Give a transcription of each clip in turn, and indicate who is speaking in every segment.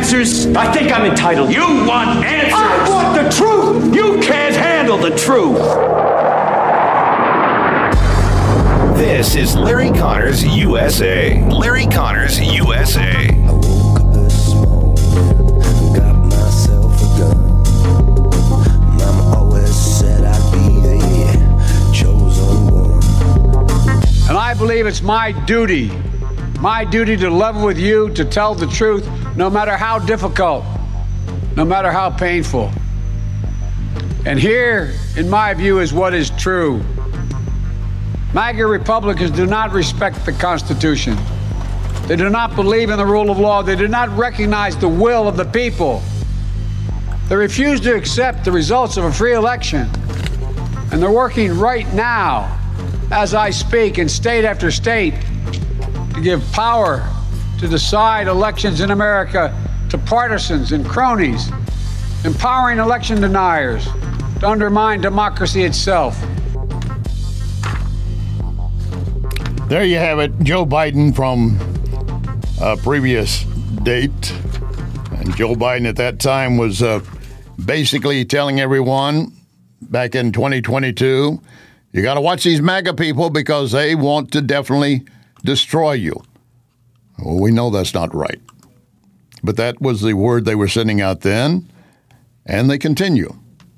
Speaker 1: answers? I think I'm entitled. You want answers? I want the truth! You can't handle the truth!
Speaker 2: This is Larry Connors USA. Larry Connors USA.
Speaker 3: I woke up this morning, got myself a gun. Mama always said I'd be the chosen one.
Speaker 4: And I believe it's my duty to level with you, to tell the truth, no matter how difficult, no matter how painful. And here, in my view, is what is true. MAGA Republicans do not respect the Constitution. They do not believe in the rule of law. They do not recognize the will of the people. They refuse to accept the results of a free election. And they're working right now, as I speak, in state after state, to give power to decide elections in America to partisans and cronies, empowering election deniers to undermine democracy itself.
Speaker 5: There you have it, Joe Biden from a previous date. And Joe Biden at that time was basically telling everyone back in 2022, you got to watch these MAGA people because they want to definitely destroy you. Well, we know that's not right. But that was the word they were sending out then, and they continue.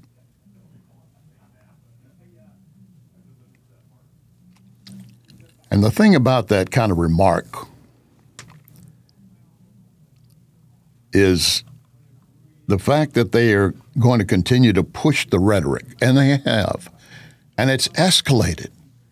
Speaker 5: And the thing about that kind of remark is the fact that they are going to continue to push the rhetoric, and they have, and it's escalated.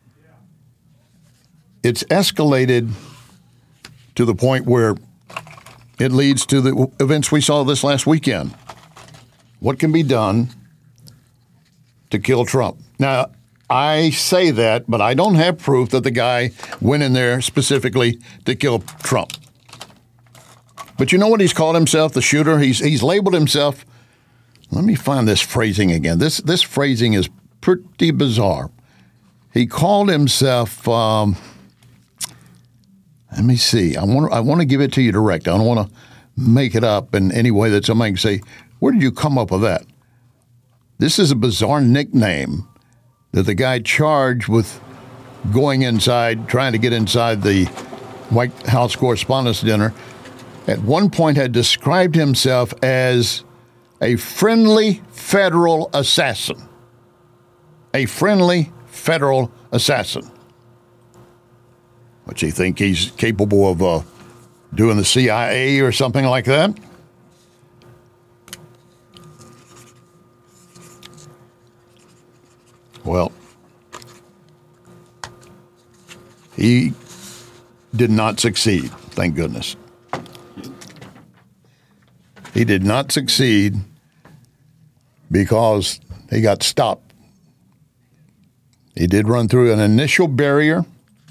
Speaker 5: It's escalated to the point where it leads to the events we saw this last weekend. What can be done to kill Trump? Now, I say that, but I don't have proof that the guy went in there specifically to kill Trump. But you know what he's called himself, the shooter? He's labeled himself. Let me find this phrasing again. This phrasing is pretty bizarre. He called himself. Let me see. I want to give it to you direct. I don't want to make it up in any way that somebody can say, "Where did you come up with that?" This is a bizarre nickname that the guy charged with going inside, trying to get inside the White House Correspondents' Dinner, at one point had described himself as a friendly federal assassin. A friendly federal assassin. What, you think he's capable of doing the CIA or something like that? Well, he did not succeed, thank goodness. He did not succeed because he got stopped. He did run through an initial barrier,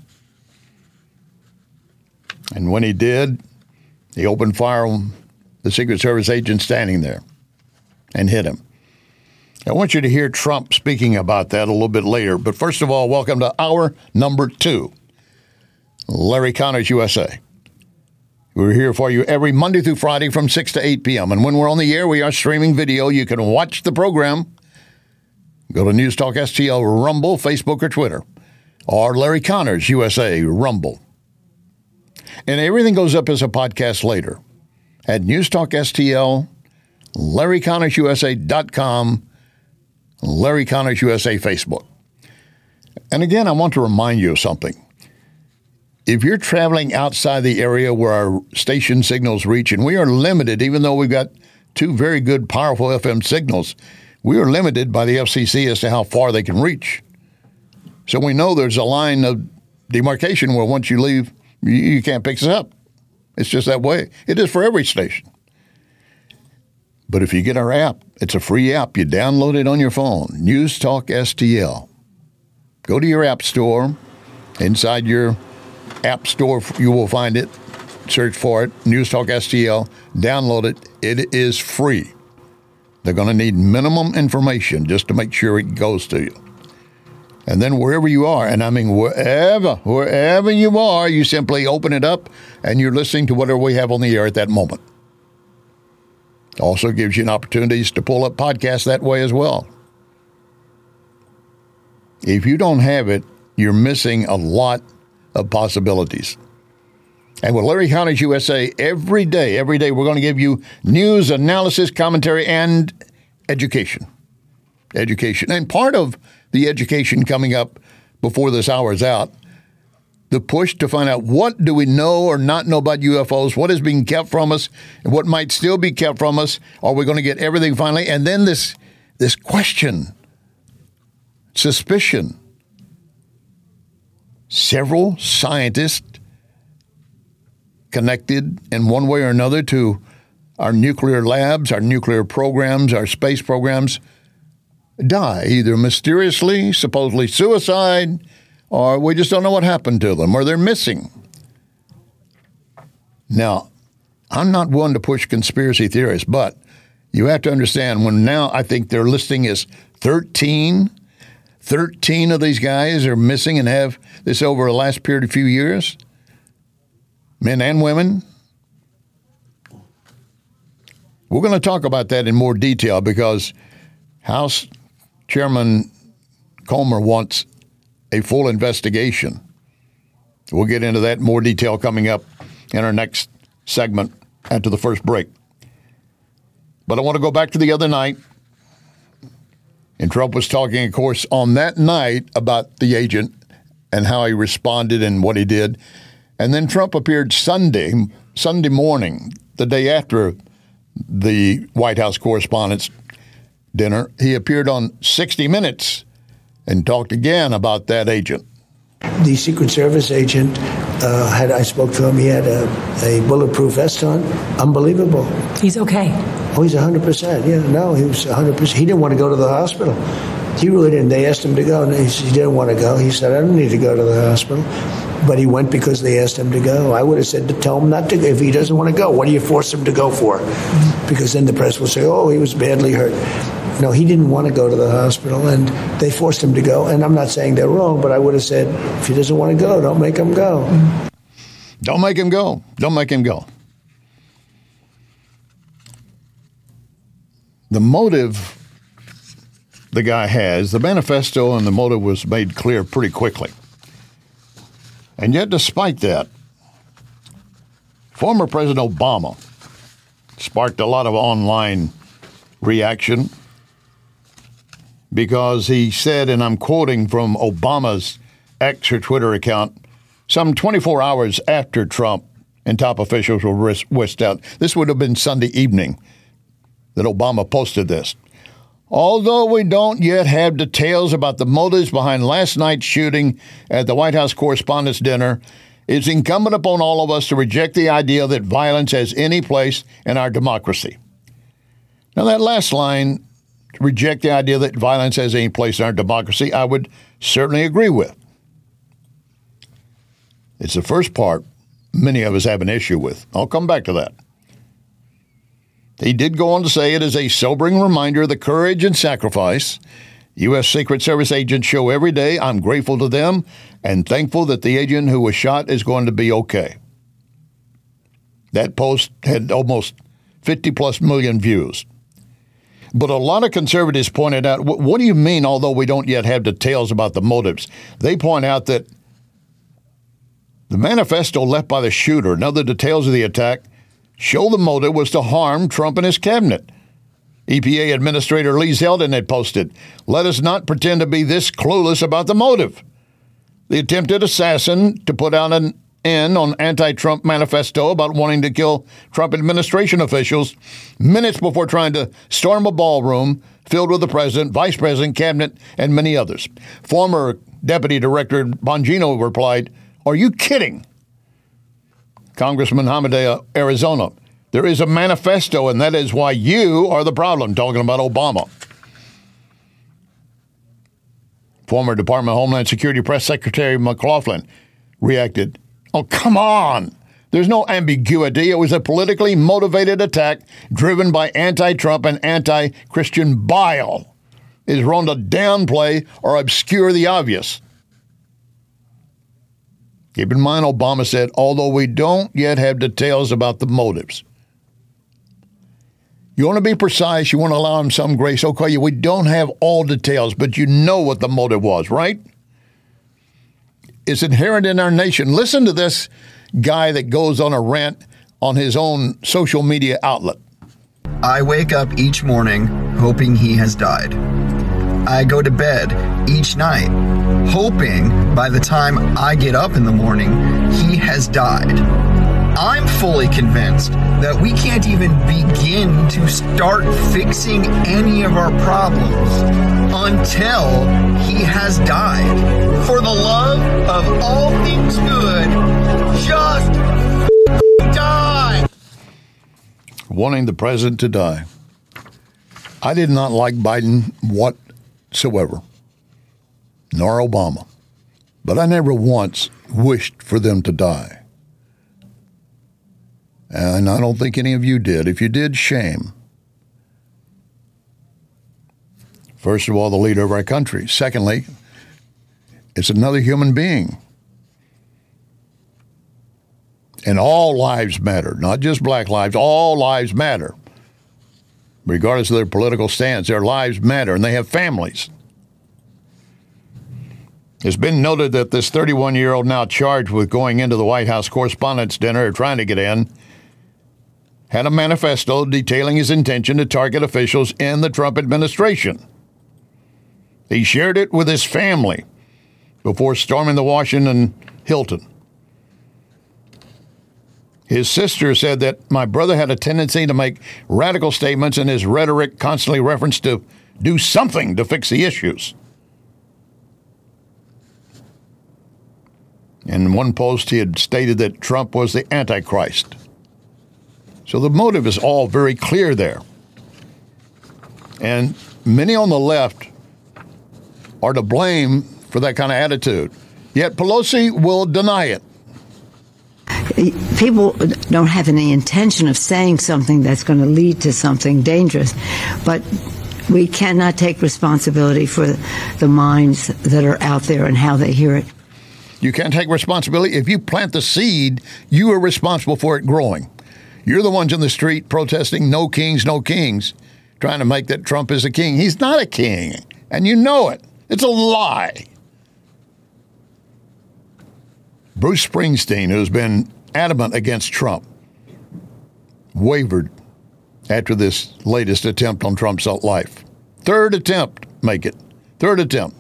Speaker 5: and when he did, he opened fire on the Secret Service agent standing there and hit him. I want you to hear Trump speaking about that a little bit later. But first of all, welcome to hour number 2, Larry Connors USA. We're here for you every Monday through Friday from 6 to 8 p.m. And when we're on the air, we are streaming video. You can watch the program. Go to News Talk STL Rumble, Facebook, or Twitter. Or Larry Connors USA Rumble. And everything goes up as a podcast later at News Talk STL, LarryConnorsUSA.com, Larry Connors USA Facebook. And again, I want to remind you of something. If you're traveling outside the area where our station signals reach, and we are limited, even though we've got 2 very good, powerful FM signals, we are limited by the FCC as to how far they can reach. So we know there's a line of demarcation where once you leave, you can't pick us up. It's just that way. It is for every station. But if you get our app, it's a free app. You download it on your phone, News Talk STL. Go to your app store. Inside your app store, you will find it. Search for it, News Talk STL. Download it. It is free. They're going to need minimum information just to make sure it goes to you. And then wherever you are, and I mean wherever you are, you simply open it up and you're listening to whatever we have on the air at that moment. Also gives you an opportunities to pull up podcasts that way as well. If you don't have it, you're missing a lot of possibilities. And with Larry Connors USA, every day, we're going to give you news, analysis, commentary, and education. Education. And part of the education coming up before this hour is out, the push to find out what do we know or not know about UFOs, what is being kept from us, and what might still be kept from us. Are we going to get everything finally? And then this question, suspicion. Several scientists connected in one way or another to our nuclear labs, our nuclear programs, our space programs, die, either mysteriously, supposedly suicide, or we just don't know what happened to them, or they're missing. Now, I'm not one to push conspiracy theories, but you have to understand when now I think their listing is 13 of these guys are missing and have this over the last period of few years, men and women. We're going to talk about that in more detail because House Chairman Comer wants a full investigation. We'll get into that in more detail coming up in our next segment after the first break. But I want to go back to the other night. And Trump was talking, of course, on that night about the agent and how he responded and what he did. And then Trump appeared Sunday morning, the day after the White House Correspondents' Dinner. He appeared on 60 Minutes and talked again about that agent.
Speaker 6: The Secret Service agent, I spoke to him, he had a bulletproof vest on. Unbelievable.
Speaker 7: He's okay.
Speaker 6: Oh, he's 100%. Yeah, no, he was 100%. He didn't want to go to the hospital. He really didn't. They asked him to go, and he didn't want to go. He said, I don't need to go to the hospital. But he went because they asked him to go. I would have said to tell him not to go. If he doesn't want to go, what do you force him to go for? Because then the press will say, oh, he was badly hurt. No, he didn't want to go to the hospital, and they forced him to go. And I'm not saying they're wrong, but I would have said, if he doesn't want to go, don't make him go.
Speaker 5: Don't make him go. Don't make him go. The motive the guy has, the manifesto and the motive was made clear pretty quickly. And yet, despite that, former President Obama sparked a lot of online reaction because he said, and I'm quoting from Obama's X or Twitter account, some 24 hours after Trump and top officials were whisked out. This would have been Sunday evening that Obama posted this. Although we don't yet have details about the motives behind last night's shooting at the White House Correspondents' Dinner, it's incumbent upon all of us to reject the idea that violence has any place in our democracy. Now, that last line, reject the idea that violence has any place in our democracy, I would certainly agree with. It's the first part many of us have an issue with. I'll come back to that. He did go on to say it is a sobering reminder of the courage and sacrifice U.S. Secret Service agents show every day. I'm grateful to them and thankful that the agent who was shot is going to be okay. That post had almost 50+ million views. But a lot of conservatives pointed out, what do you mean, although we don't yet have details about the motives? They point out that the manifesto left by the shooter and other details of the attack show the motive was to harm Trump and his cabinet. EPA Administrator Lee Zeldin had posted, let us not pretend to be this clueless about the motive. The attempted assassin to put out an end on anti-Trump manifesto about wanting to kill Trump administration officials minutes before trying to storm a ballroom filled with the president, vice president, cabinet, and many others. Former Deputy Director Bongino replied, are you kidding? Congressman Hamadeh, Arizona, there is a manifesto, and that is why you are the problem, talking about Obama. Former Department of Homeland Security Press Secretary McLaughlin reacted, oh, come on. There's no ambiguity. It was a politically motivated attack driven by anti-Trump and anti-Christian bile. It is wrong to downplay or obscure the obvious. Keep in mind, Obama said, although we don't yet have details about the motives. You want to be precise. You want to allow him some grace. Okay, we don't have all details, but you know what the motive was, right? It's inherent in our nation. Listen to this guy that goes on a rant on his own social media outlet.
Speaker 7: I wake up each morning hoping he has died. I go to bed each night hoping by the time I get up in the morning, he has died. I'm fully convinced that we can't even begin to start fixing any of our problems until he has died. For the love of all things good, just die.
Speaker 5: Wanting the president to die. I did not like Biden whatsoever, nor Obama, but I never once wished for them to die. And I don't think any of you did. If you did, shame. First of all, the leader of our country. Secondly, it's another human being. And all lives matter, not just black lives. All lives matter. Regardless of their political stance, their lives matter, and they have families. It's been noted that this 31-year-old now charged with going into the White House Correspondents' Dinner, or trying to get in, had a manifesto detailing his intention to target officials in the Trump administration. He shared it with his family before storming the Washington Hilton. His sister said that my brother had a tendency to make radical statements, and his rhetoric constantly referenced to do something to fix the issues. In one post, he had stated that Trump was the Antichrist. So the motive is all very clear there. And many on the left are to blame for that kind of attitude. Yet Pelosi will deny it.
Speaker 8: People don't have any intention of saying something that's going to lead to something dangerous, but we cannot take responsibility for the minds that are out there and how they hear it.
Speaker 5: You can't take responsibility. If you plant the seed, you are responsible for it growing. You're the ones in the street protesting no kings, trying to make that Trump is a king. He's not a king, and you know it. It's a lie. Bruce Springsteen, who's been adamant against Trump, wavered after this latest attempt on Trump's life. Third attempt, make it. Third attempt.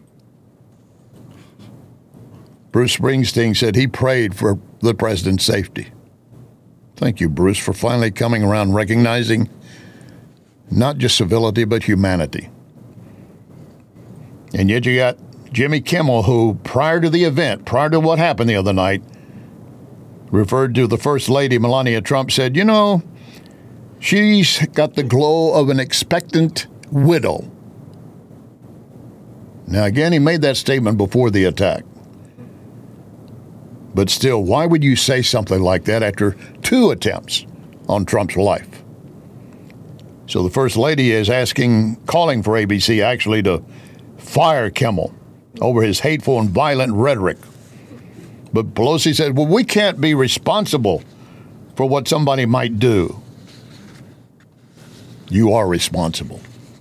Speaker 5: Bruce Springsteen said he prayed for the president's safety. Thank you, Bruce, for finally coming around, recognizing not just civility, but humanity. And yet you got Jimmy Kimmel, who prior to the event, prior to what happened the other night, referred to the First Lady, Melania Trump, said, you know, she's got the glow of an expectant widow. Now, again, he made that statement before the attack. But still, why would you say something like that after 2 attempts on Trump's life? So the First Lady is calling for ABC actually to fire Kimmel over his hateful and violent rhetoric. But Pelosi said, well, we can't be responsible for what somebody might do. You are responsible.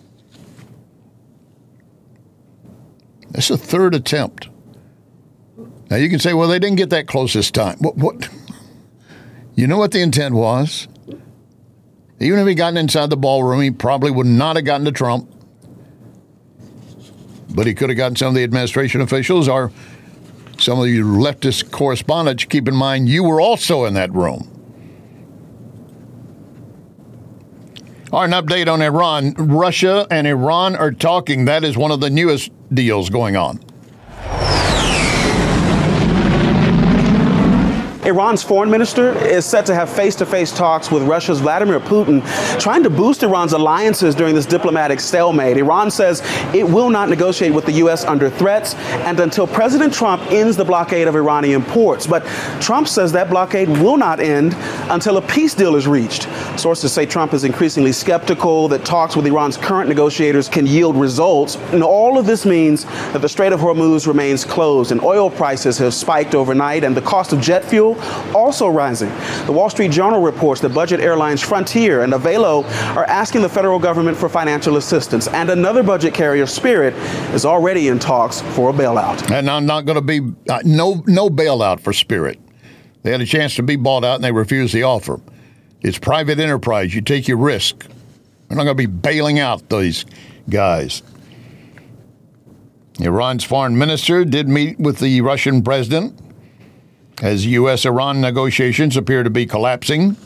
Speaker 5: That's the 3rd attempt. Now, you can say, well, they didn't get that close this time. What? You know what the intent was? Even if he gotten inside the ballroom, he probably would not have gotten to Trump. But he could have gotten some of the administration officials or some of you leftist correspondents. Keep in mind, you were also in that room. All right, an update on Iran. Russia and Iran are talking. That is one of the newest deals going on.
Speaker 9: Iran's foreign minister is set to have face-to-face talks with Russia's Vladimir Putin, trying to boost Iran's alliances during this diplomatic stalemate. Iran says it will not negotiate with the U.S. under threats and until President Trump ends the blockade of Iranian ports. But Trump says that blockade will not end until a peace deal is reached. Sources say Trump is increasingly skeptical that talks with Iran's current negotiators can yield results. And all of this means that the Strait of Hormuz remains closed and oil prices have spiked overnight, and the cost of jet fuel fuel also rising. The Wall Street Journal reports that budget airlines Frontier and Avelo are asking the federal government for financial assistance, and another budget carrier, Spirit, is already in talks for a bailout.
Speaker 5: And I'm not going to be no bailout for Spirit. They had a chance to be bought out and they refused the offer. It's private enterprise. You take your risk. We're not going to be bailing out these guys. Iran's foreign minister did meet with the Russian president as U.S.-Iran negotiations appear to be collapsing.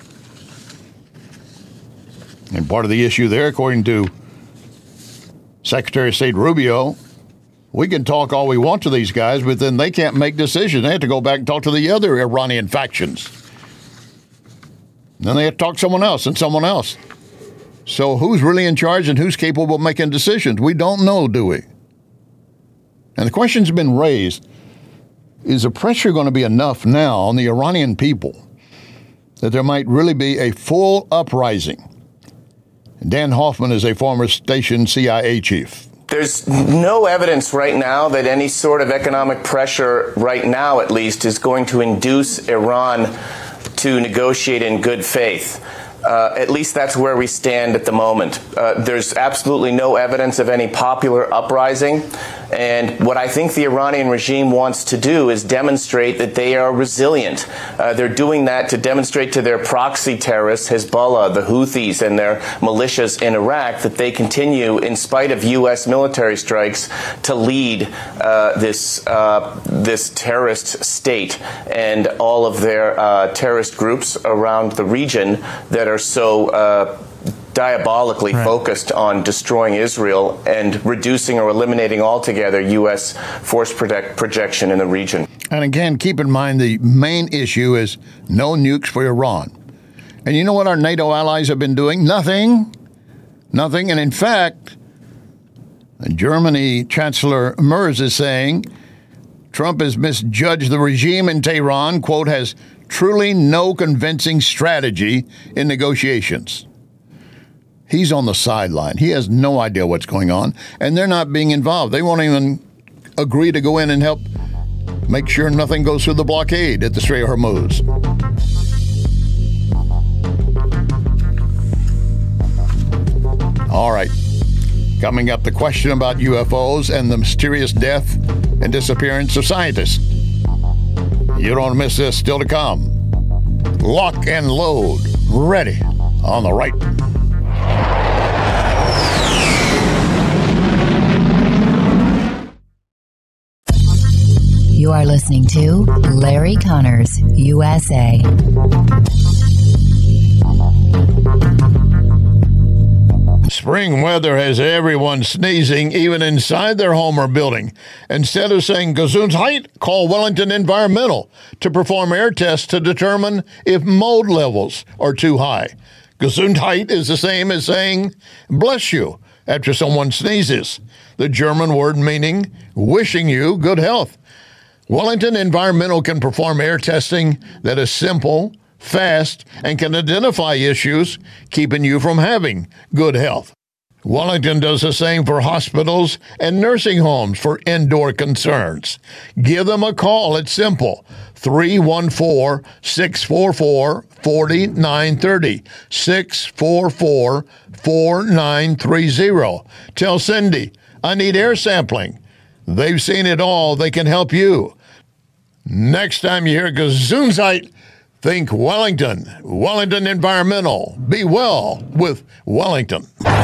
Speaker 5: And part of the issue there, according to Secretary of State Rubio, we can talk all we want to these guys, but then they can't make decisions. They have to go back and talk to the other Iranian factions. Then they have to talk to someone else and someone else. So who's really in charge and who's capable of making decisions? We don't know, do we? And the question's been raised, is the pressure going to be enough now on the Iranian people that there might really be a full uprising? Dan Hoffman is a former station CIA chief.
Speaker 10: There's no evidence right now that any sort of economic pressure right now, at least, is going to induce Iran to negotiate in good faith. At least that's where we stand at the moment. There's absolutely no evidence of any popular uprising. And what I think the Iranian regime wants to do is demonstrate that they are resilient. They're doing that to demonstrate to their proxy terrorists, Hezbollah, the Houthis, and their militias in Iraq, that they continue, in spite of U.S. military strikes, to lead this terrorist state and all of their terrorist groups around the region that are so diabolically focused on destroying Israel and reducing or eliminating altogether U.S. force projection in the region.
Speaker 5: And again, keep in mind the main issue is no nukes for Iran. And you know what our NATO allies have been doing? Nothing. And in fact, Germany Chancellor Merz is saying Trump has misjudged the regime in Tehran, quote, has truly no convincing strategy in negotiations. He's on the sideline. He has no idea what's going on, and they're not being involved. They won't even agree to go in and help make sure nothing goes through the blockade at the Strait of Hormuz. All right. Coming up, the question about UFOs and the mysterious death and disappearance of scientists. You don't miss this. Still to come. Lock and load. Ready on the right.
Speaker 11: You are listening to Larry Connors, USA.
Speaker 5: Spring weather has everyone sneezing, even inside their home or building. Instead of saying Gesundheit, call Wellington Environmental to perform air tests to determine if mold levels are too high. Gesundheit is the same as saying bless you after someone sneezes, the German word meaning wishing you good health. Wellington Environmental can perform air testing that is simple, fast, and can identify issues keeping you from having good health. Wellington does the same for hospitals and nursing homes for indoor concerns. Give them a call. It's simple. 314-644-4930. 644-4930. Tell Cindy, I need air sampling. They've seen it all. They can help you. Next time you hear Gesundheit, think Wellington. Wellington Environmental. Be well with Wellington.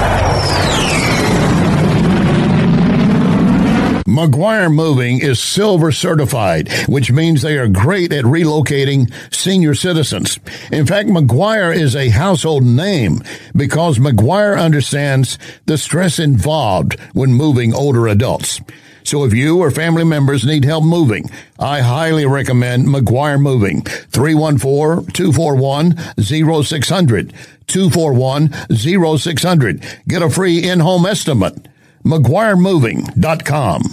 Speaker 5: McGuire Moving is Silver certified, which means they are great at relocating senior citizens. In fact, McGuire is a household name because McGuire understands the stress involved when moving older adults. So if you or family members need help moving, I highly recommend McGuire Moving. 314-241-0600. 241-0600. Get a free in-home estimate. McGuireMoving.com.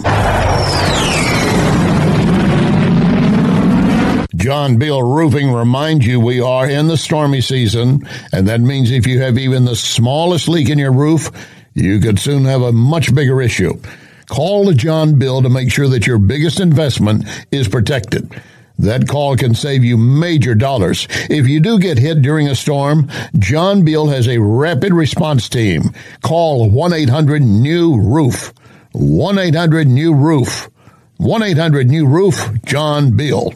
Speaker 5: John Bill Roofing reminds you we are in the stormy season, and that means if you have even the smallest leak in your roof, you could soon have a much bigger issue. Call the John Bill to make sure that your biggest investment is protected. That call can save you major dollars. If you do get hit during a storm, John Beal has a rapid response team. Call 1-800-NEW-ROOF. 1-800-NEW-ROOF. 1-800-NEW-ROOF, John Beal.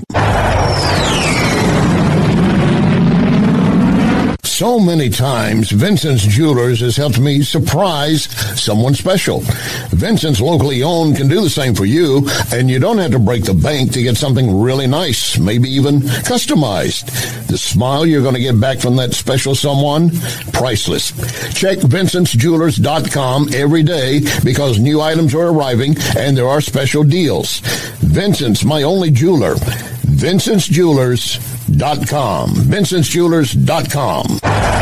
Speaker 5: So many times, Vincent's Jewelers has helped me surprise someone special. Vincent's locally owned can do the same for you, and you don't have to break the bank to get something really nice, maybe even customized. The smile you're going to get back from that special someone, priceless. Check VincentsJewelers.com every day because new items are arriving and there are special deals. Vincent's, my only jeweler. VincentsJewelers.com. VincentsJewelers.com.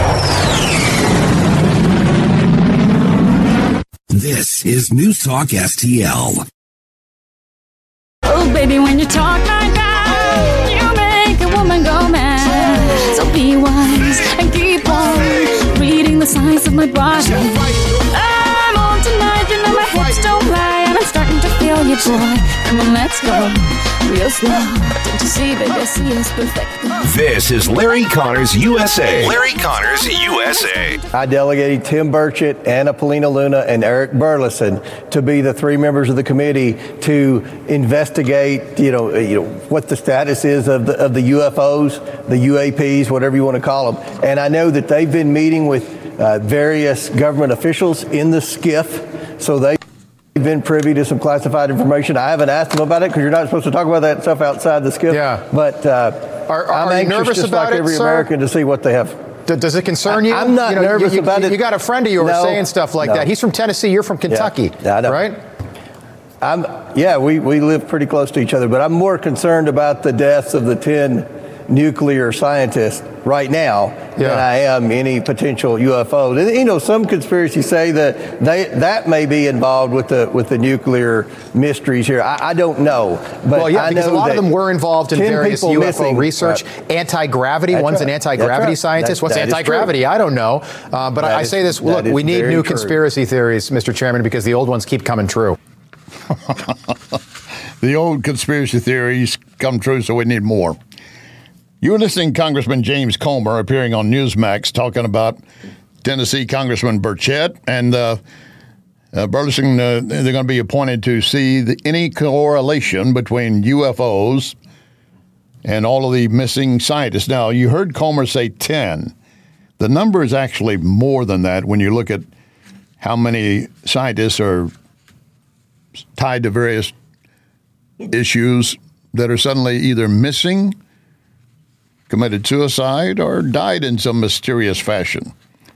Speaker 12: This is News Talk STL.
Speaker 13: Oh, baby, when you talk like that, you make a woman go mad. So be wise and keep on reading the signs of my body. I'm on tonight, you know my hips don't lie, and I'm starting to feel you, boy. Come on, let's go real slow. Don't you see, baby, I see us perfect.
Speaker 2: This is Larry Connors USA. Larry Connors USA.
Speaker 14: I delegated Tim Burchett, Anna Polina Luna, and Eric Burleson to be the three members of the committee to investigate, you know, what the status is of the UFOs, the UAPs, whatever you want to call them. And I know that they've been meeting with various government officials in the SCIF, so they've been privy to some classified information. I haven't asked them about it because you're not supposed to talk about that stuff outside the SCIF.
Speaker 15: Yeah.
Speaker 14: But I'm
Speaker 15: you
Speaker 14: anxious,
Speaker 15: nervous
Speaker 14: just
Speaker 15: about
Speaker 14: like
Speaker 15: it,
Speaker 14: every
Speaker 15: sir?
Speaker 14: American, to see what they have.
Speaker 15: Does it concern you?
Speaker 14: I'm not nervous about it.
Speaker 15: You got a friend of yours saying stuff like that. He's from Tennessee. You're from Kentucky, right?
Speaker 14: We live pretty close to each other, but I'm more concerned about the deaths of the 10 nuclear scientists right now than I am any potential UFOs. And, you know, some conspiracies say that that may be involved with the nuclear mysteries here. I don't know, but I
Speaker 15: because
Speaker 14: know
Speaker 15: a lot of them were involved in various UFO
Speaker 14: missing
Speaker 15: research. Anti-gravity. One's an anti-gravity scientist. What's anti-gravity? I don't know. But I say this: look, we need new conspiracy theories, Mr. Chairman, because the old ones keep coming true.
Speaker 5: The old conspiracy theories come true, so we need more. You're listening to Congressman James Comer appearing on Newsmax talking about Tennessee Congressman Burchett and Burleson. They're going to be appointed to see any correlation between UFOs and all of the missing scientists. Now, you heard Comer say 10. The number is actually more than that when you look at how many scientists are tied to various issues that are suddenly either missing, committed suicide, or died in some mysterious fashion.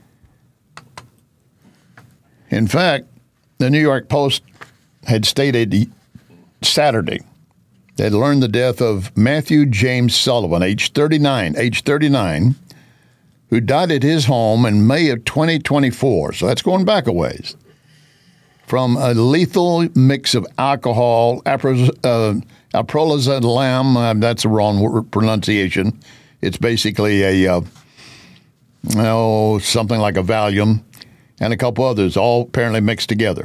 Speaker 5: In fact, the New York Post had stated Saturday they had learned the death of Matthew James Sullivan, age 39, who died at his home in May of 2024. So that's going back a ways. From a lethal mix of alcohol, alprazolam, that's the wrong pronunciation. It's basically something like a Valium, and a couple others, all apparently mixed together.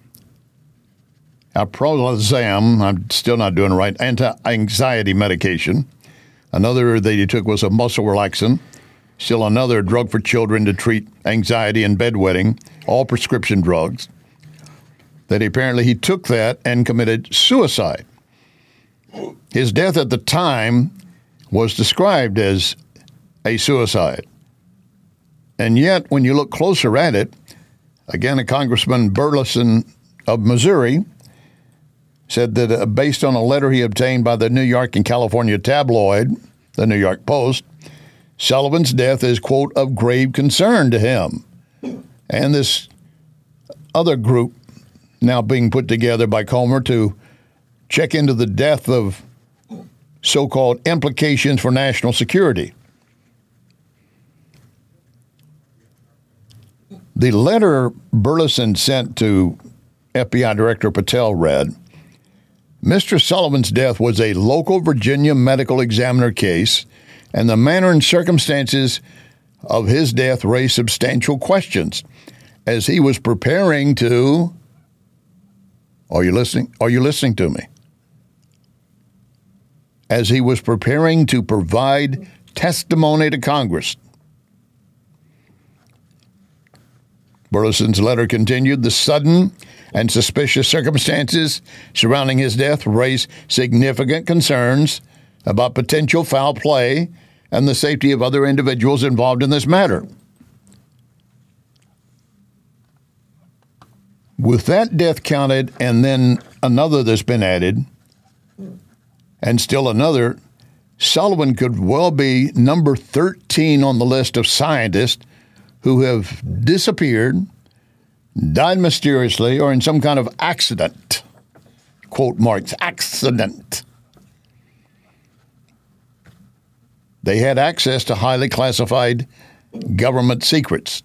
Speaker 5: Alprazolam, I'm still not doing it right, anti-anxiety medication. Another that he took was a muscle relaxant. Still another drug for children to treat anxiety and bedwetting, all prescription drugs. That apparently he took that and committed suicide. His death at the time was described as a suicide. And yet, when you look closer at it, again, a Congressman Burleson of Missouri said that based on a letter he obtained by the New York and California tabloid, the New York Post, Sullivan's death is, quote, of grave concern to him. And this other group now being put together by Comer to check into the death of so-called implications for national security. The letter Burleson sent to FBI Director Patel read, Mr. Sullivan's death was a local Virginia medical examiner case, and the manner and circumstances of his death raised substantial questions as he was preparing to... Are you listening? Are you listening to me? as he was preparing to provide testimony to Congress. Burleson's letter continued, the sudden and suspicious circumstances surrounding his death raise significant concerns about potential foul play and the safety of other individuals involved in this matter. With that death counted and then another that's been added, and still another, Sullivan could well be number 13 on the list of scientists who have disappeared, died mysteriously, or in some kind of accident. Quote marks, accident. They had access to highly classified government secrets.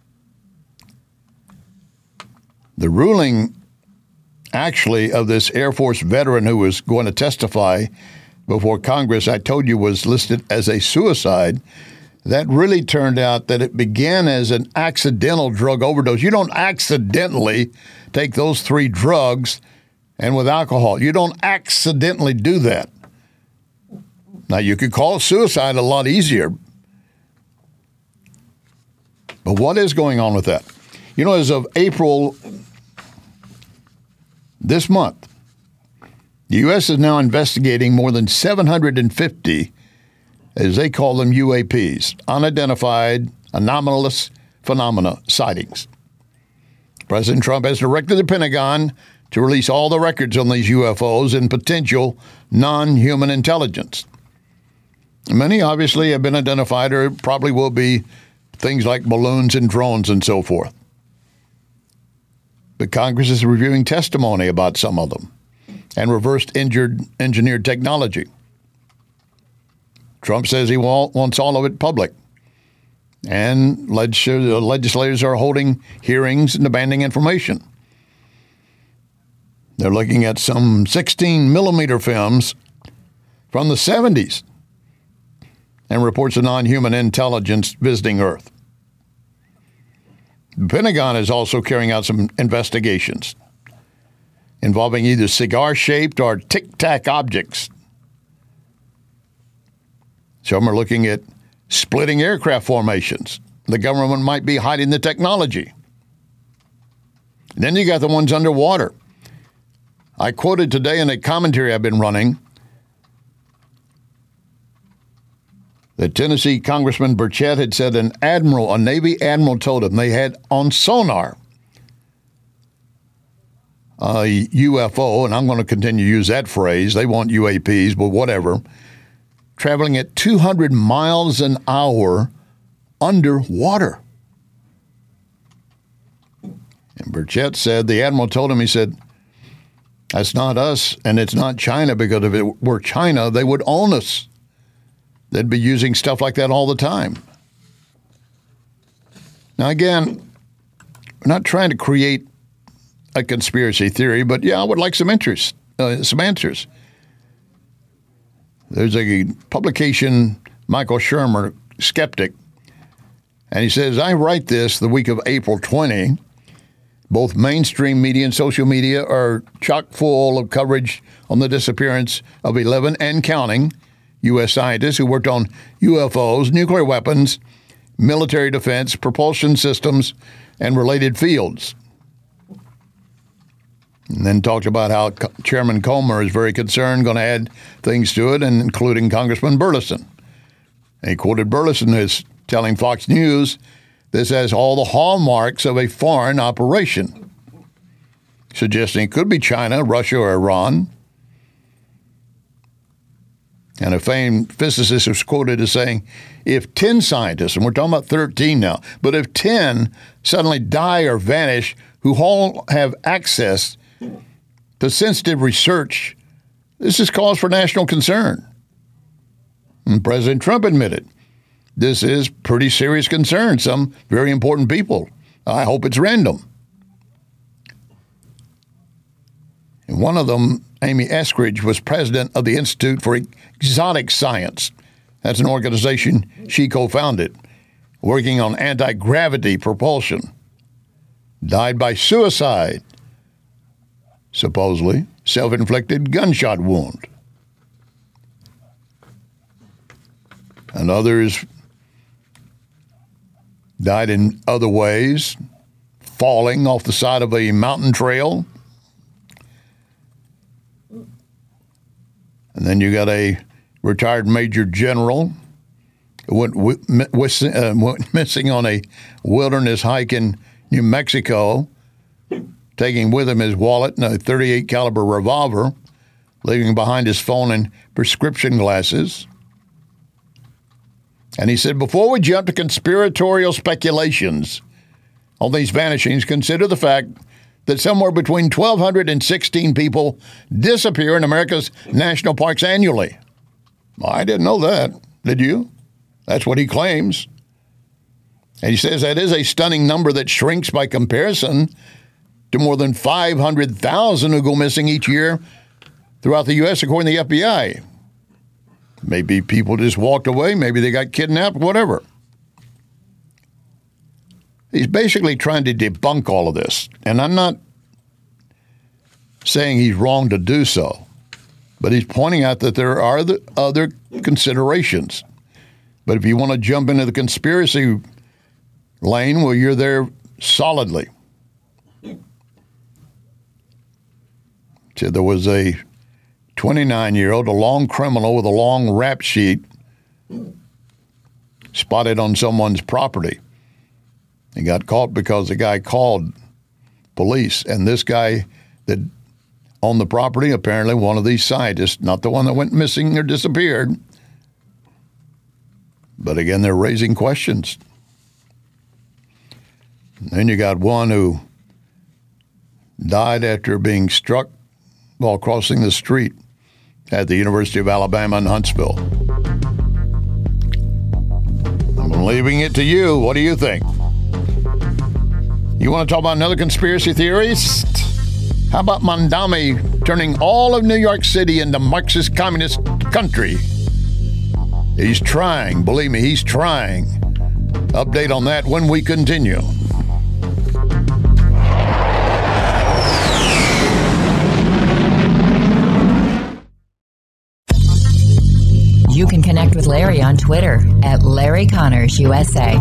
Speaker 5: The ruling, actually, of this Air Force veteran who was going to testify before Congress, I told you, was listed as a suicide. That really turned out that it began as an accidental drug overdose. You don't accidentally take those 3 drugs and with alcohol. You don't accidentally do that. Now, you could call it suicide a lot easier. But what is going on with that? You know, as of April this month, the U.S. is now investigating more than 750, as they call them, UAPs, unidentified anomalous phenomena sightings. President Trump has directed the Pentagon to release all the records on these UFOs and potential non-human intelligence. Many obviously have been identified, or probably will be things like balloons and drones and so forth. But Congress is reviewing testimony about some of them and reverse engineered technology. Trump says he wants all of it public. And legislators are holding hearings and demanding information. They're looking at some 16-millimeter films from the 70s and reports of non-human intelligence visiting Earth. The Pentagon is also carrying out some investigations involving either cigar-shaped or tic-tac objects. Some are looking at splitting aircraft formations. The government might be hiding the technology. And then you got the ones underwater. I quoted today in a commentary I've been running that Tennessee Congressman Burchett had said a Navy admiral told him they had on sonar a UFO, and I'm going to continue to use that phrase. They want UAPs, but whatever, traveling at 200 miles an hour underwater. And Burchett said, the admiral told him, he said, that's not us, and it's not China, because if it were China, they would own us. They'd be using stuff like that all the time. Now, again, we're not trying to create a conspiracy theory, but yeah, I would like some answers. There's a publication, Michael Shermer, Skeptic, and he says, I write this the week of April 20. Both mainstream media and social media are chock full of coverage on the disappearance of 11 and counting U.S. scientists who worked on UFOs, nuclear weapons, military defense, propulsion systems, and related fields. And then talked about how Chairman Comer is very concerned, going to add things to it, and including Congressman Burleson. And he quoted Burleson as telling Fox News, this has all the hallmarks of a foreign operation, suggesting it could be China, Russia, or Iran. And a famed physicist was quoted as saying, if 10 scientists, and we're talking about 13 now, but if 10 suddenly die or vanish who all have access to sensitive research, this is cause for national concern. And President Trump admitted, this is pretty serious concern. Some very important people. I hope it's random. And one of them, Amy Eskridge, was president of the Institute for Exotic Science. That's an organization she co-founded, working on anti-gravity propulsion. Died by suicide, supposedly self-inflicted gunshot wound. and others died in other ways, falling off the side of a mountain trail. And then you got a retired major general who went missing on a wilderness hike in New Mexico, taking with him his wallet and a .38 caliber revolver, leaving behind his phone and prescription glasses. And he said, before we jump to conspiratorial speculations on these vanishings, consider the fact that somewhere between 1,200 and 16 people disappear in America's national parks annually. Well, I didn't know that. Did you? That's what he claims. And he says that is a stunning number that shrinks by comparison to more than 500,000 who go missing each year throughout the U.S., according to the FBI. Maybe people just walked away. Maybe they got kidnapped, whatever. He's basically trying to debunk all of this. And I'm not saying he's wrong to do so, but he's pointing out that there are the other considerations. But if you want to jump into the conspiracy lane, well, you're there solidly. So there was a 29-year-old, a long criminal with a long rap sheet, spotted on someone's property. He got caught because the guy called police, and this guy that owned the property, apparently one of these scientists, not the one that went missing or disappeared. But again, they're raising questions. And then you got one who died after being struck while crossing the street at the University of Alabama in Huntsville. I'm leaving it to you. What do you think? You want to talk about another conspiracy theorist? How about Mamdani turning all of New York City into Marxist communist country? He's trying. Believe me, he's trying. Update on that when we continue.
Speaker 11: You can connect with Larry on Twitter at Larry Connors USA.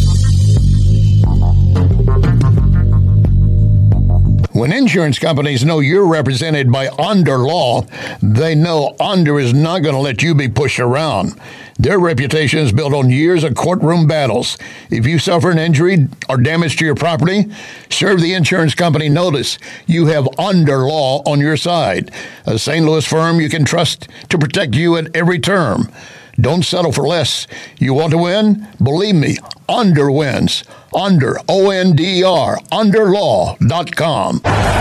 Speaker 5: When insurance companies know you're represented by Onder Law, they know Onder is not going to let you be pushed around. Their reputation is built on years of courtroom battles. If you suffer an injury or damage to your property, serve the insurance company notice. You have Onder Law on your side, a St. Louis firm you can trust to protect you at every term. Don't settle for less. You want to win? Believe me, Onder wins. Onder, O-N-D-R, underlaw.com.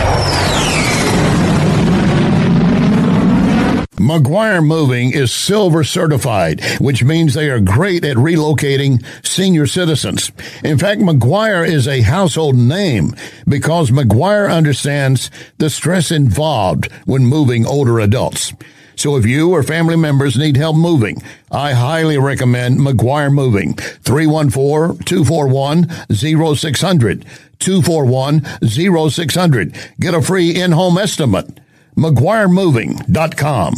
Speaker 5: McGuire Moving is Silver certified, which means they are great at relocating senior citizens. In fact, McGuire is a household name because McGuire understands the stress involved when moving older adults. So if you or family members need help moving, I highly recommend McGuire Moving. 314-241-0600. 241-0600. Get a free in-home estimate. McGuireMoving.com.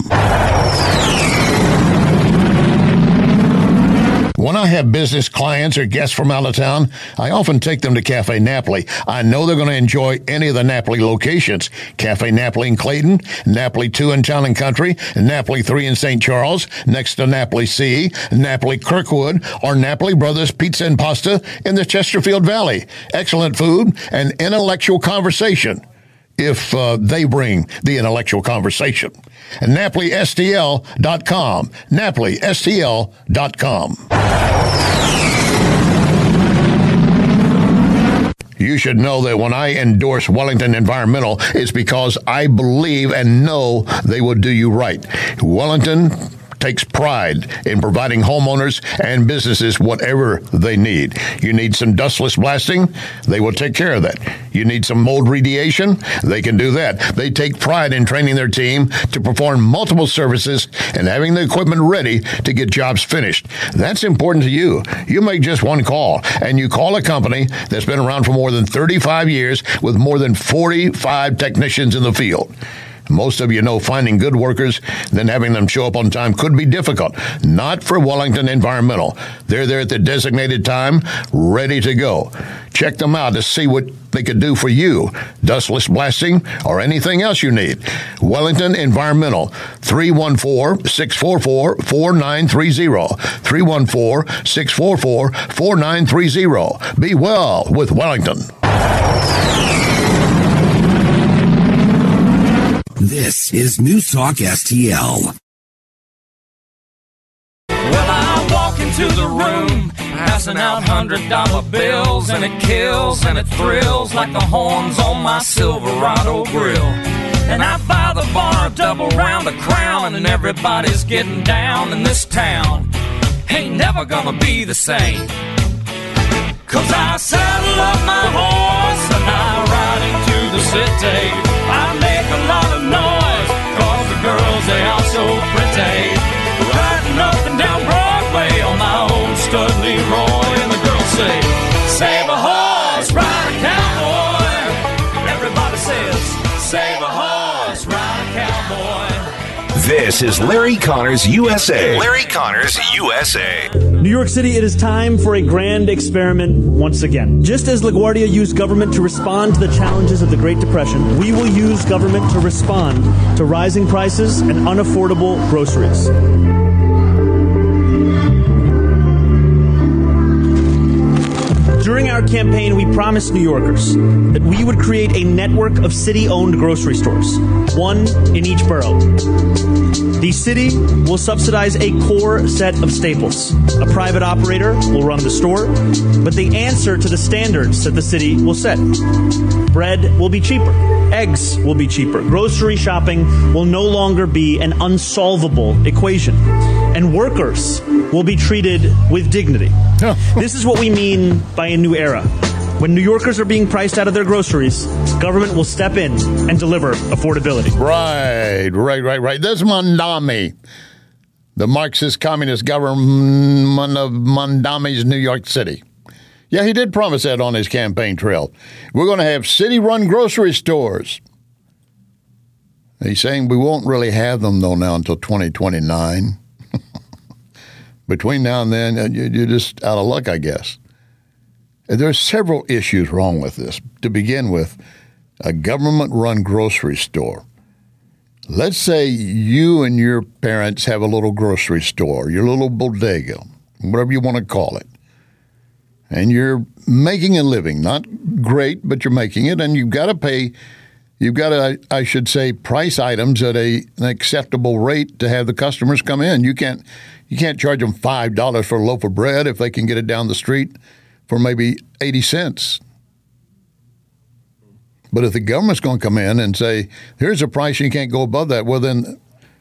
Speaker 5: When I have business clients or guests from out of town, I often take them to Cafe Napoli. I know they're going to enjoy any of the Napoli locations. Cafe Napoli in Clayton, Napoli 2 in Town and Country, Napoli 3 in St. Charles, next to Napoli C, Napoli Kirkwood, or Napoli Brothers Pizza and Pasta in the Chesterfield Valley. Excellent food and intellectual conversation, if they bring the intellectual conversation. And NapoliSTL.com. NapoliSTL.com. You should know that when I endorse Wellington Environmental, it's because I believe and know they will do you right. Wellington takes pride in providing homeowners and businesses whatever they need. You need some dustless blasting? They will take care of that. You need some mold remediation? They can do that. They take pride in training their team to perform multiple services and having the equipment ready to get jobs finished. That's important to you. You make just one call, and you call a company that's been around for more than 35 years with more than 45 technicians in the field. Most of you know finding good workers, then having them show up on time could be difficult. Not for Wellington Environmental. They're there at the designated time, ready to go. Check them out to see what they could do for you. Dustless blasting or anything else you need. Wellington Environmental, 314-644-4930. 314-644-4930. Be well with Wellington.
Speaker 12: This is News Talk STL.
Speaker 16: Well, I walk into the room, passing out $100 bills, and it kills and it thrills like the horns on my Silverado grill. And I buy the bar a double round of Crown, and everybody's getting down in this town. Ain't never gonna be the same. 'Cause I saddle up my horse and I ride into the city. I make a lot of noise, 'cause the girls, they are so pretty. Riding up and down Broadway on my old stud Leroy, and the girls say, save a horse, ride a cowboy. Everybody says, save a horse, ride a cowboy.
Speaker 2: This is Larry Connors USA. Larry Connors USA.
Speaker 17: New York City, it is time for a grand experiment once again. Just as LaGuardia used government to respond to the challenges of the Great Depression, we will use government to respond to rising prices and unaffordable groceries. During our campaign, we promised New Yorkers that we would create a network of city-owned grocery stores, one in each borough. The city will subsidize a core set of staples. A private operator will run the store, but they answer to the standards that the city will set. Bread will be cheaper. Eggs will be cheaper. Grocery shopping will no longer be an unsolvable equation. And workers will be treated with dignity. This is what we mean by a new era. When New Yorkers are being priced out of their groceries, government will step in and deliver affordability.
Speaker 5: Right. This Mondami, the Marxist communist government of Mondami's New York City. Yeah, he did promise that on his campaign trail. We're going to have city-run grocery stores. He's saying we won't really have them, though, now until 2029. Between now and then, you're just out of luck, I guess. There are several issues wrong with this. To begin with, a government-run grocery store. Let's say you and your parents have a little grocery store, your little bodega, whatever you want to call it. And you're making a living. Not great, but you're making it, and you've got to pay. You've got to, I should say, price items at an acceptable rate to have the customers come in. You can't charge them $5 for a loaf of bread if they can get it down the street for maybe 80 cents. But if the government's going to come in and say, here's a price, you can't go above that, well then,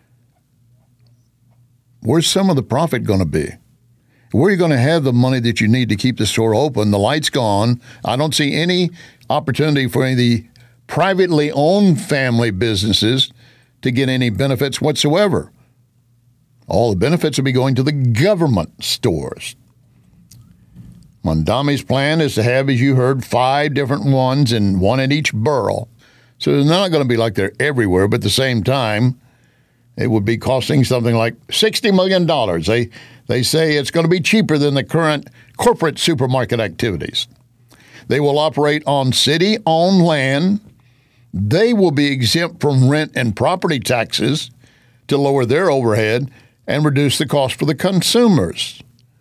Speaker 5: where's some of the profit going to be? Where are you going to have the money that you need to keep the store open? The light's gone. I don't see any opportunity for any of the privately owned family businesses to get any benefits whatsoever. All the benefits will be going to the government stores. Mondami's plan is to have, as you heard, 5 different ones and one in each borough. So they're not going to be like they're everywhere, but at the same time, it would be costing something like $60 million. They say it's going to be cheaper than the current corporate supermarket activities. They will operate on city-owned land. They will be exempt from rent and property taxes to lower their overhead and reduce the cost for the consumers.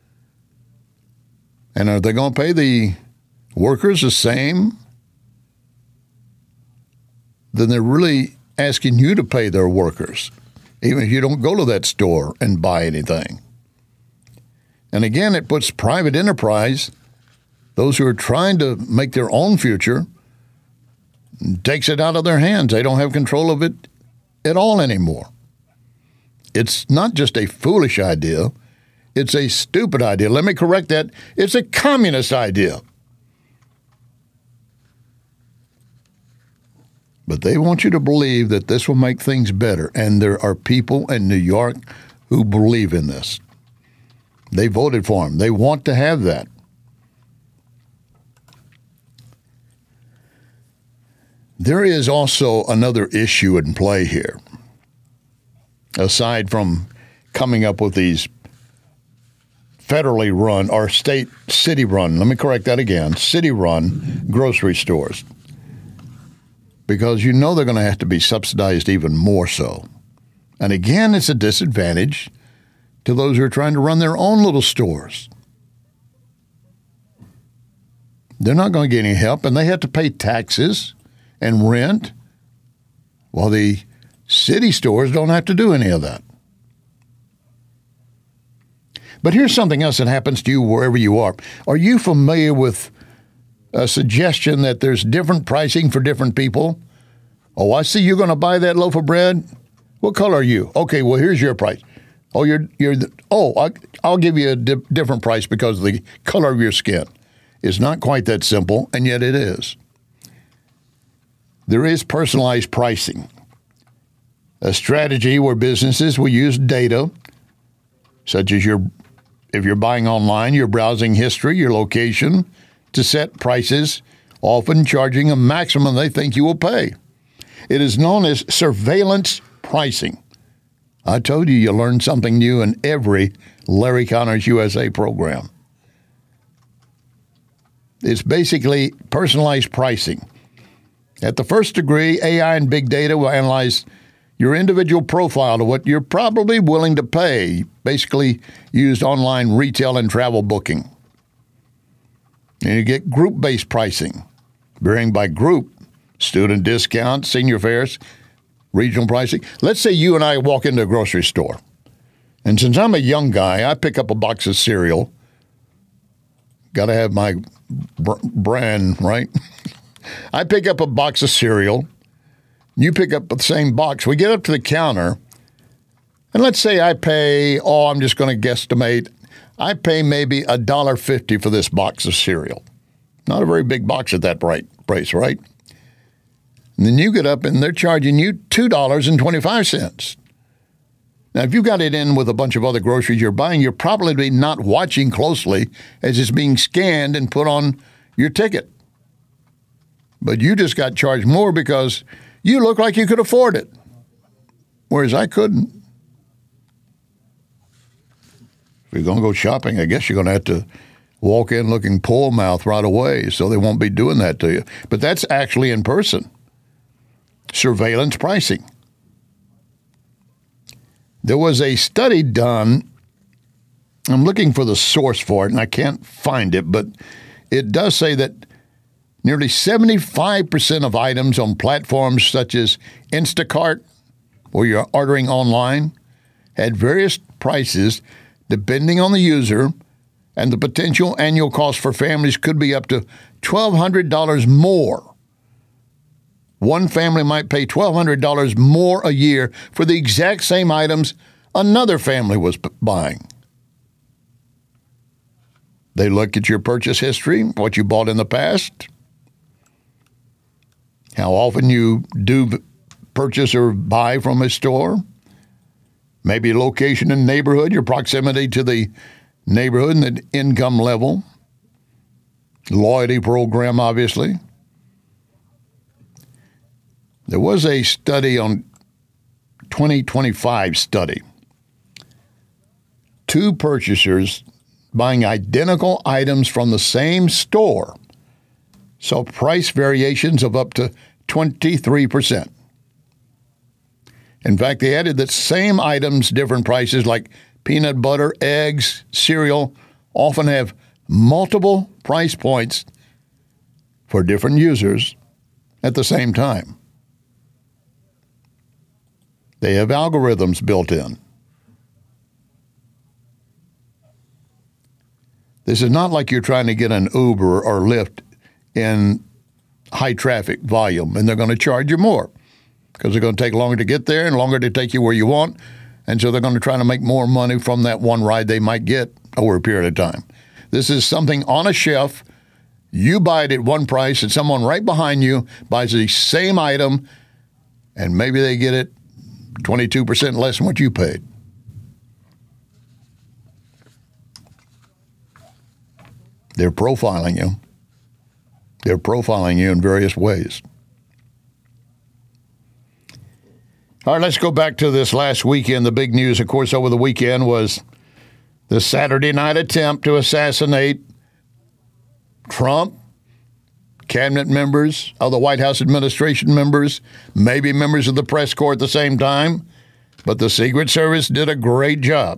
Speaker 5: And are they going to pay the workers the same? Then they're really asking you to pay their workers, even if you don't go to that store and buy anything. And again, it puts private enterprise, those who are trying to make their own future, takes it out of their hands. They don't have control of it at all anymore. It's not just a foolish idea. It's a stupid idea. Let me correct that. It's a communist idea. But they want you to believe that this will make things better. And there are people in New York who believe in this. They voted for him. They want to have that. There is also another issue in play here. Aside from coming up with these federally run or city run, let me correct that again, city run grocery stores. Because you know they're going to have to be subsidized even more so. And again, it's a disadvantage to those who are trying to run their own little stores. They're not going to get any help, and they have to pay taxes and rent, while the city stores don't have to do any of that. But here's something else that happens to you wherever you are. Are you familiar with a suggestion that there's different pricing for different people? Oh, I see you're going to buy that loaf of bread. What color are you? Okay, well, here's your price. Oh, I'll give you a different price because of the color of your skin. It's not quite that simple, and yet it is. There is personalized pricing, a strategy where businesses will use data, such as if you're buying online, your browsing history, your location, to set prices, often charging a maximum they think you will pay. It is known as surveillance pricing. I told you learn something new in every Larry Connors USA program. It's basically personalized pricing. At the first degree, AI and big data will analyze your individual profile to what you're probably willing to pay, basically used online retail and travel booking. And you get group-based pricing, varying by group, student discounts, senior fares, regional pricing. Let's say you and I walk into a grocery store, and since I'm a young guy, I pick up a box of cereal. Got to have my brand, right? I pick up a box of cereal. You pick up the same box. We get up to the counter, and let's say I pay, I'm just going to guesstimate, I pay maybe $1.50 for this box of cereal. Not a very big box at that price, right? And then you get up, and they're charging you $2.25. Now, if you got it in with a bunch of other groceries you're buying, you're probably not watching closely as it's being scanned and put on your ticket. But you just got charged more because you look like you could afford it, whereas I couldn't. If you're going to go shopping, I guess you're going to have to walk in looking pole mouth right away, so they won't be doing that to you. But that's actually in person. Surveillance pricing. There was a study done, I'm looking for the source for it, and I can't find it, but it does say that nearly 75% of items on platforms such as Instacart, where you're ordering online, had various prices depending on the user, and the potential annual cost for families could be up to $1,200 more. One family might pay $1,200 more a year for the exact same items another family was buying. They look at your purchase history, what you bought in the past, how often you do purchase or buy from a store, maybe location and neighborhood, your proximity to the neighborhood and the income level, loyalty program, obviously. There was a study on 2025 study. Two purchasers buying identical items from the same store saw price variations of up to 23%. In fact, they added that same items, different prices like peanut butter, eggs, cereal, often have multiple price points for different users at the same time. They have algorithms built in. This is not like you're trying to get an Uber or Lyft in high traffic volume, and they're going to charge you more because they're going to take longer to get there and longer to take you where you want, and so they're going to try to make more money from that one ride they might get over a period of time. This is something on a shelf. You buy it at one price, and someone right behind you buys the same item, and maybe they get it 22% less than what you paid. They're profiling you. They're profiling you in various ways. All right, let's go back to this last weekend. The big news, of course, over the weekend was the Saturday night attempt to assassinate Trump, cabinet members, other White House administration members, maybe members of the press corps at the same time. But the Secret Service did a great job.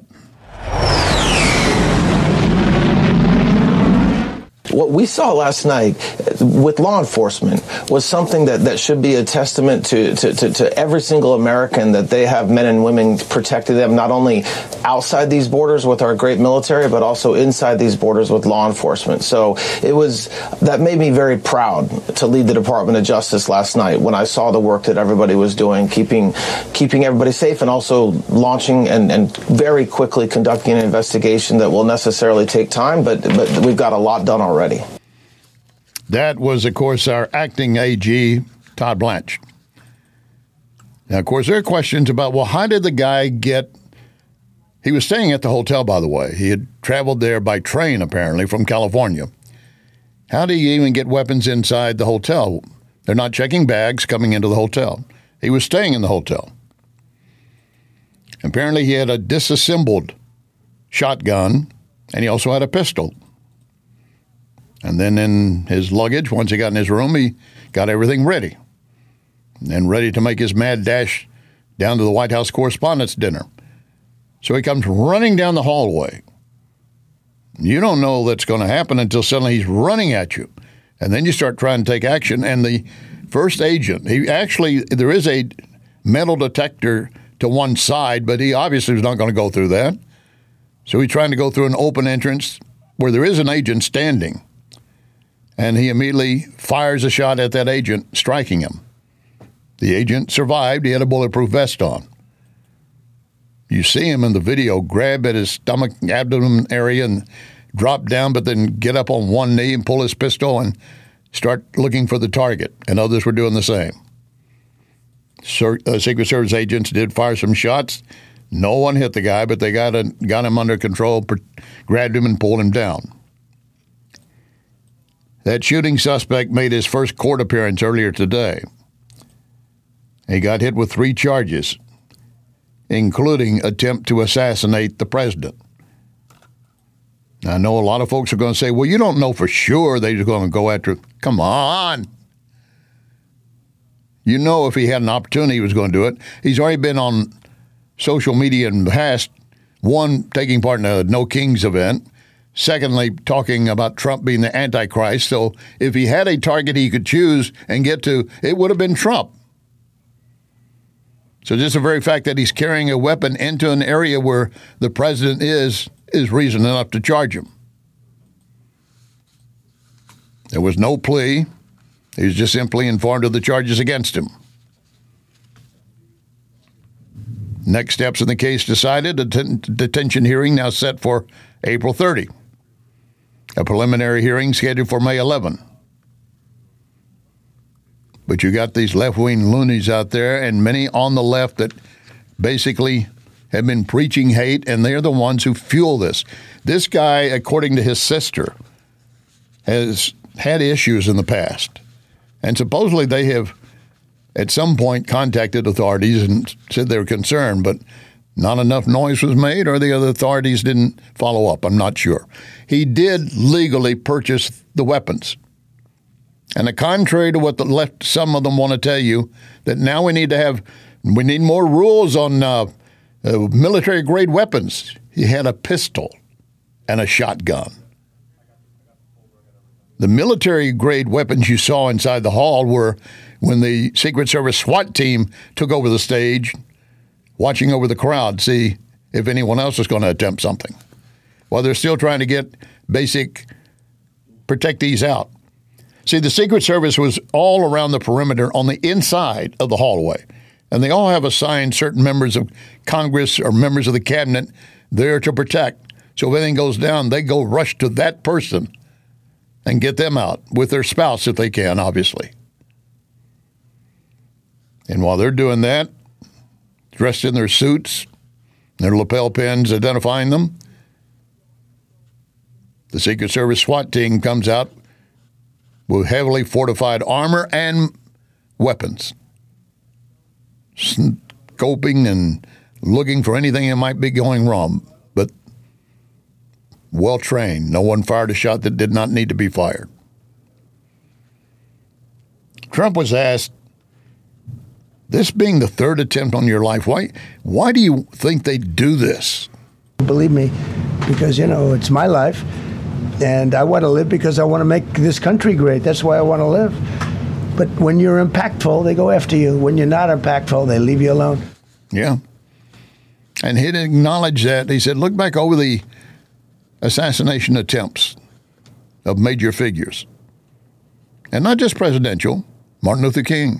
Speaker 18: What we saw last night with law enforcement was something that should be a testament to every single American, that they have men and women protecting them, not only outside these borders with our great military, but also inside these borders with law enforcement. So that made me very proud to lead the Department of Justice last night when I saw the work that everybody was doing, keeping everybody safe, and also launching and very quickly conducting an investigation that will necessarily take time, but we've got a lot done already.
Speaker 5: That was, of course, our acting AG, Todd Blanche. Now, of course, there are questions about, well, how did the guy get... He was staying at the hotel, by the way. He had traveled there by train, apparently, from California. How did he even get weapons inside the hotel? They're not checking bags coming into the hotel. He was staying in the hotel. Apparently, he had a disassembled shotgun, and he also had a pistol. And then in his luggage, once he got in his room, he got everything ready. And ready to make his mad dash down to the White House Correspondents' Dinner. So he comes running down the hallway. You don't know that's going to happen until suddenly he's running at you. And then you start trying to take action. And the first agent, there is a metal detector to one side, but he obviously was not going to go through that. So he's trying to go through an open entrance where there is an agent standing. And he immediately fires a shot at that agent, striking him. The agent survived. He had a bulletproof vest on. You see him in the video grab at his stomach, abdomen area and drop down, but then get up on one knee and pull his pistol and start looking for the target. And others were doing the same. Secret Service agents did fire some shots. No one hit the guy, but they got him under control, grabbed him and pulled him down. That shooting suspect made his first court appearance earlier today. He got hit with 3 charges, including attempt to assassinate the president. Now, I know a lot of folks are going to say, well, you don't know for sure they're going to go after him. Come on. You know if he had an opportunity, he was going to do it. He's already been on social media in the past, one, taking part in a No Kings event, secondly, talking about Trump being the Antichrist. So if he had a target he could choose and get to, it would have been Trump. So just the very fact that he's carrying a weapon into an area where the president is reason enough to charge him. There was no plea. He was just simply informed of the charges against him. Next steps in the case decided. A detention hearing now set for April 30. A preliminary hearing scheduled for May 11. But you got these left-wing loonies out there and many on the left that basically have been preaching hate, and they're the ones who fuel this. This guy, according to his sister, has had issues in the past. And supposedly they have, at some point, contacted authorities and said they were concerned, but not enough noise was made, or the other authorities didn't follow up. I'm not sure. He did legally purchase the weapons. And contrary to what the left, some of them want to tell you, that now we need more rules on military-grade weapons. He had a pistol and a shotgun. The military-grade weapons you saw inside the hall were when the Secret Service SWAT team took over the stage, watching over the crowd, see if anyone else was going to attempt something. While they're still trying to get basic protectees out. See, the Secret Service was all around the perimeter on the inside of the hallway. And they all have assigned certain members of Congress or members of the cabinet there to protect. So if anything goes down, they go rush to that person and get them out with their spouse if they can, obviously. And while they're doing that, dressed in their suits, their lapel pins identifying them, the Secret Service SWAT team comes out with heavily fortified armor and weapons. scoping and looking for anything that might be going wrong, but well trained. No one fired a shot that did not need to be fired. Trump was asked, this being the third attempt on your life, why do you think they do this?
Speaker 6: Believe me, because, it's my life, and I want to live because I want to make this country great. That's why I want to live. But when you're impactful, they go after you. When you're not impactful, they leave you alone.
Speaker 5: Yeah. And he didn't acknowledge that. He said, look back over the assassination attempts of major figures. And not just presidential, Martin Luther King,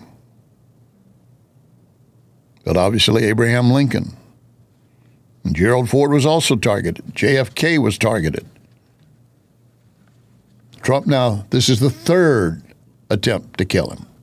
Speaker 5: but obviously Abraham Lincoln. And Gerald Ford was also targeted. JFK was targeted. Trump now, this is the third attempt to kill him.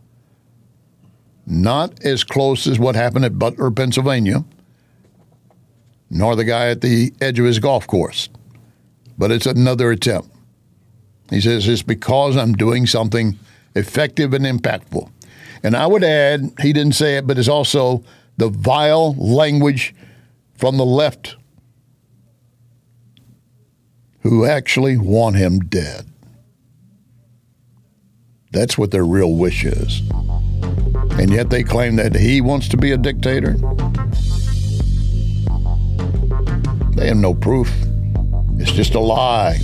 Speaker 5: Not as close as what happened at Butler, Pennsylvania, nor the guy at the edge of his golf course. But it's another attempt. He says it's because I'm doing something effective and impactful. And I would add, he didn't say it, but it's also the vile language from the left who actually want him dead. That's what their real wish is. And yet they claim that he wants to be a dictator. They have no proof. It's just a lie.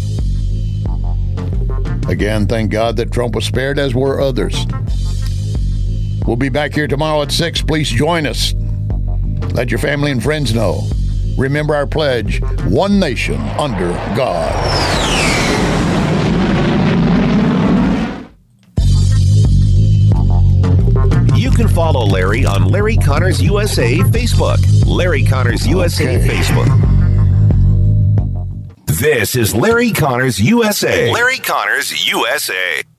Speaker 5: Again, thank God that Trump was spared, as were others. We'll be back here tomorrow at 6. Please join us. Let your family and friends know. Remember our pledge, one nation under God.
Speaker 2: You can follow Larry on Larry Connors USA Facebook. Larry Connors USA Facebook. This is Larry Connors USA. Larry Connors USA.